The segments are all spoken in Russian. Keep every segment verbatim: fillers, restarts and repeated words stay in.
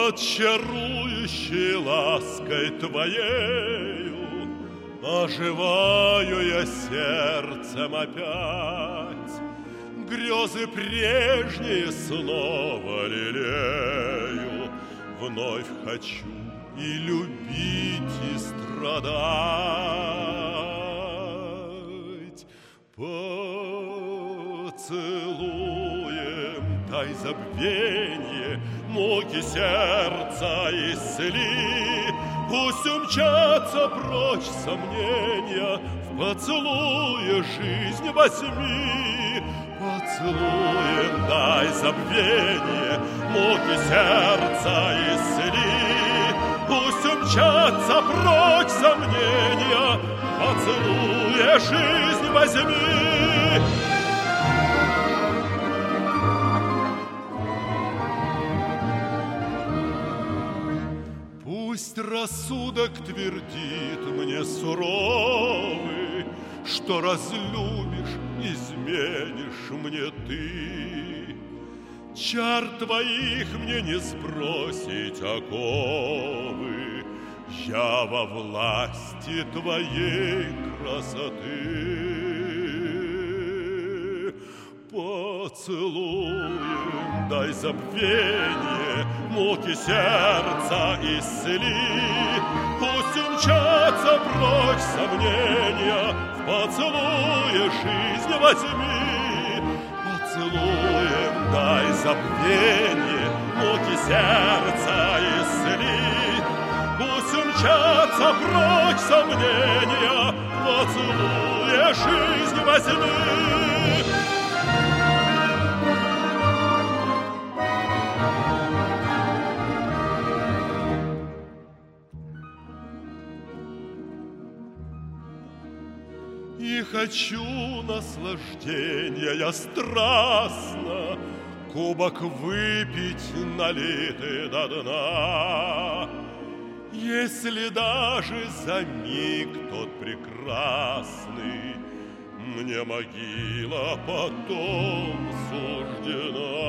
Под чарующей лаской твоею оживаю я сердцем опять, грезы прежние снова лелею, вновь хочу и любить, и страдать. Поцелуем дай забвенье, муки сердца исцели, пусть умчатся прочь сомнения, в поцелуе жизнь возьми. Поцелуем дай забвенье, муки сердца исцели, пусть умчатся прочь сомнения, в поцелуе жизнь возьми. Пусть рассудок твердит мне суровый, что разлюбишь, изменишь мне ты. Чар твоих мне не сбросить оковы, я во власти твоей красоты. Поцелуем дай забвенье, муки сердца исцели, пусть умчатся прочь сомнения, в поцелуе жизнь возьми. Поцелуем дай забвенье, муки сердца исцели, пусть умчатся прочь сомнения, в поцелуе жизнь возьми. И хочу наслаждения я страстно, кубок выпить налитый до дна. Если даже за миг тот прекрасный мне могила потом суждена.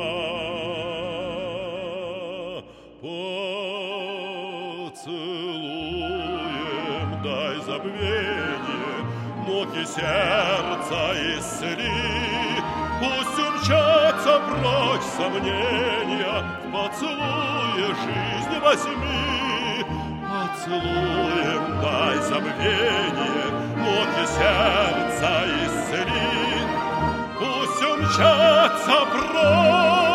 Поцелуем дай забвенье, муки сердца исцели, пусть умчатся прочь сомнения, в поцелуе жизнь возьми. Поцелуем дай забвенье, муки сердца исцели, пусть умчатся прочь